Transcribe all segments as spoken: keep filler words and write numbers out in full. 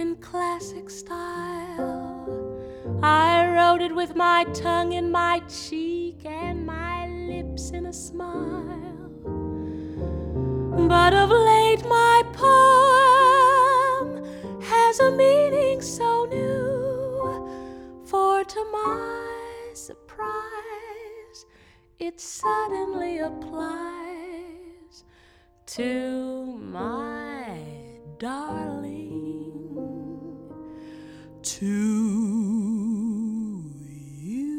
in classic style. I wrote it with my tongue in my cheek and my lips in a smile. But of late my poem has a meaning so new, for to my surprise it suddenly applies to my darling, to you.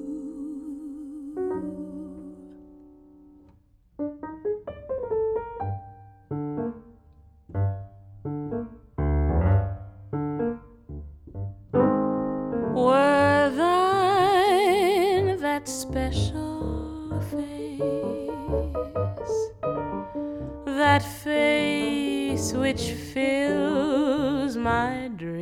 Were thine that special face, that face which fills my dreams,